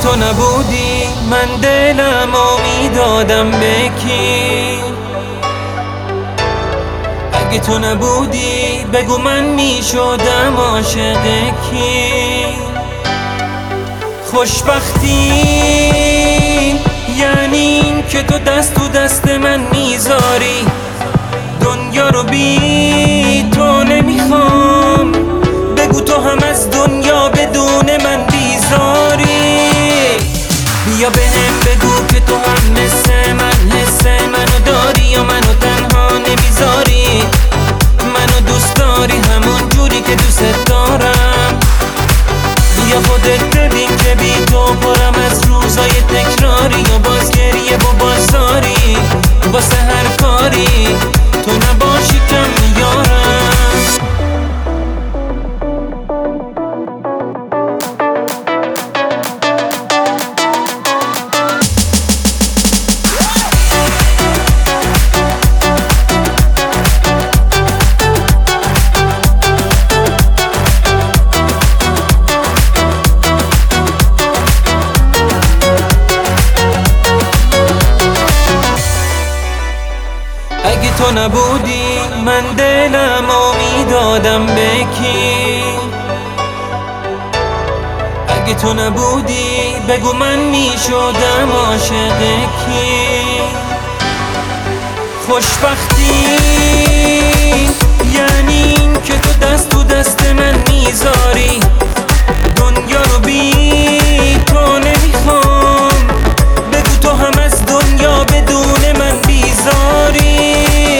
تو نبودی من دلم میدادم به کی؟ اگه تو نبودی بگو من میشدم عاشق کی؟ خوشبختی یعنی این که تو دست تو دست من میذاری، دنیا رو بی تو نمیخوام، بگو تو هم از دنیا بدون من بیزاری. بیا بهم بگو که تو هم مثل من حس منو داری یا منو تنها نمیذاری، منو دوست داری همون جوری که دوست دارم. بیا خودت ببین که بی تو پرم از روزای تکراری و باز گریه و بازاری واسه هر کاری تو نباشی کم میارم. اگه تو نبودی من دلم میدادم به کی؟ اگه تو نبودی بگو من میشدم عاشق کی؟ خوشبختی یعنی این که تو دست تو دست من میذاری، دنیا رو بی تو نمیخوام، بگو تو هم از دنیا بدون من بیزاری.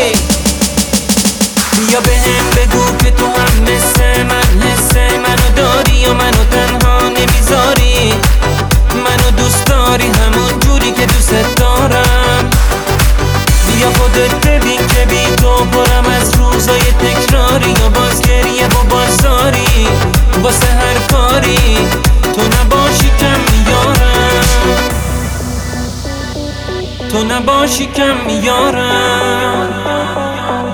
بیا بهم بگو که تو هم مثل من حس منو داری یا منو تنها نمیذاری، منو دوست داری همون جوری که دوست دارم. بیا خودت ببین که بی تو پرم از روزای تکراری و باز گریه و بازاری واسه هر کاری تو نباشی کم میارم، تو نباشی کم میارم.